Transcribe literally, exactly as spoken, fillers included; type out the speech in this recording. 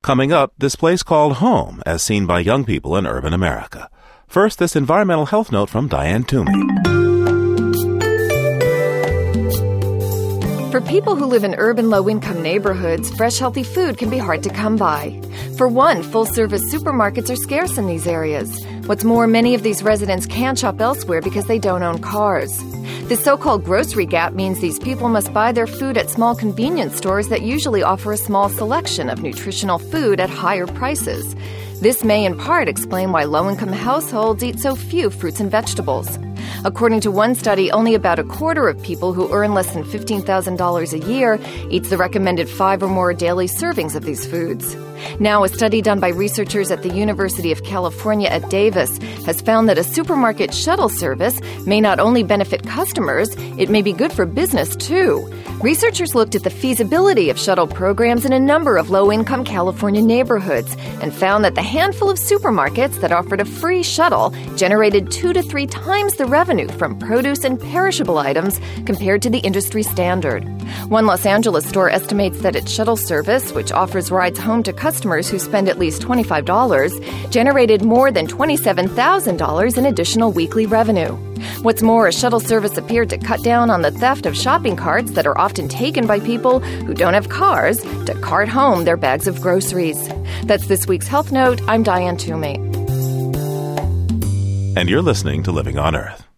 Coming up, this place called home as seen by young people in urban America. First, this environmental health note from Diane Toomey. For people who live in urban low-income neighborhoods, fresh, healthy food can be hard to come by. For one, full-service supermarkets are scarce in these areas. What's more, many of these residents can't shop elsewhere because they don't own cars. This so-called grocery gap means these people must buy their food at small convenience stores that usually offer a small selection of nutritional food at higher prices. This may in part explain why low-income households eat so few fruits and vegetables. According to one study, only about a quarter of people who earn less than fifteen thousand dollars a year eats the recommended five or more daily servings of these foods. Now, a study done by researchers at the University of California at Davis has found that a supermarket shuttle service may not only benefit customers, it may be good for business too. Researchers looked at the feasibility of shuttle programs in a number of low-income California neighborhoods and found that the handful of supermarkets that offered a free shuttle generated two to three times the revenue from produce and perishable items compared to the industry standard. One Los Angeles store estimates that its shuttle service, which offers rides home to customers who spend at least twenty-five dollars, generated more than twenty-seven thousand dollars in additional weekly revenue. What's more, a shuttle service appeared to cut down on the theft of shopping carts that are often taken by people who don't have cars to cart home their bags of groceries. That's this week's Health Note. I'm Diane Toomey. And you're listening to Living on Earth.